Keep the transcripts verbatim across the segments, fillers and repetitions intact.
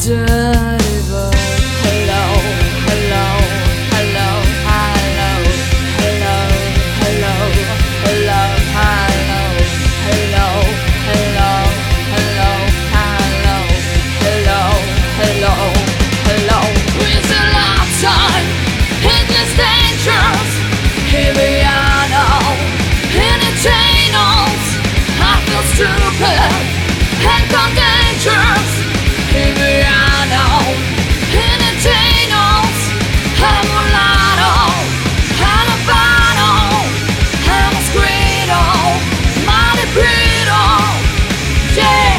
dirty bird. Hello, hello, hello, hello, hello, hello, hello, hello, hello, hello, hello, hello, hello, hello, hello. It's a lifetime, endless dangers. Here we are now, entertain us. I feel stupid and contagious. Here we are now, entertain us. I'm a lotto, I'm a bottle, I'm a squirrel, mighty brittle, yeah.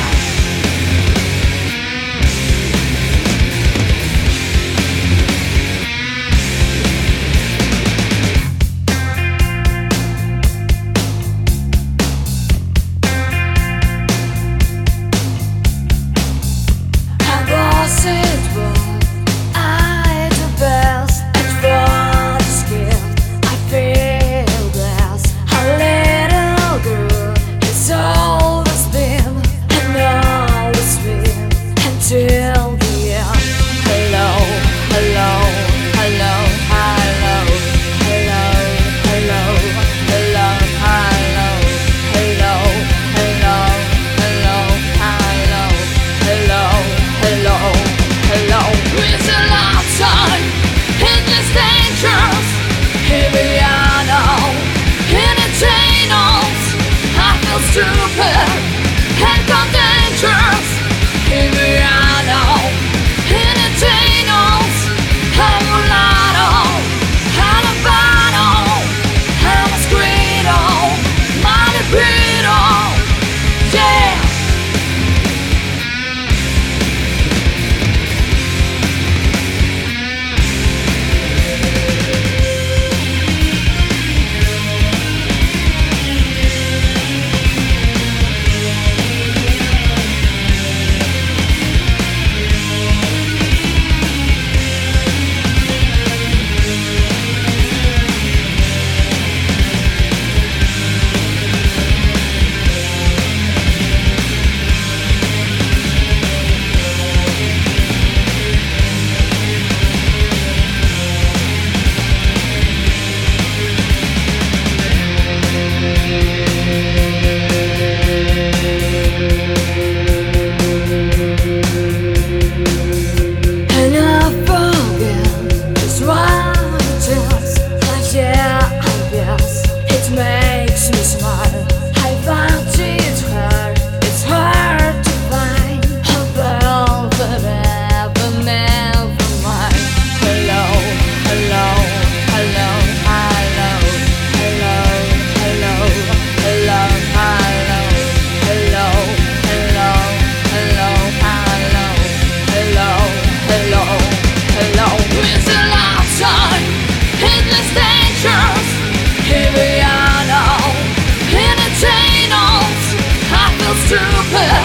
Till the end. Hello, hello, hello, hello, hello, hello, hello, hello, hello, hello, hello, hello, hello, hello, hello. It's a lifetime, endless dangers. Here we are now, entertain us. I feel stupid and contagious. Here we are now, entertain us. I'm a lotto, I'm a bottle, I'm a squirrel, mighty brittle, yeah. Here we are now, entertain us. I feel stupid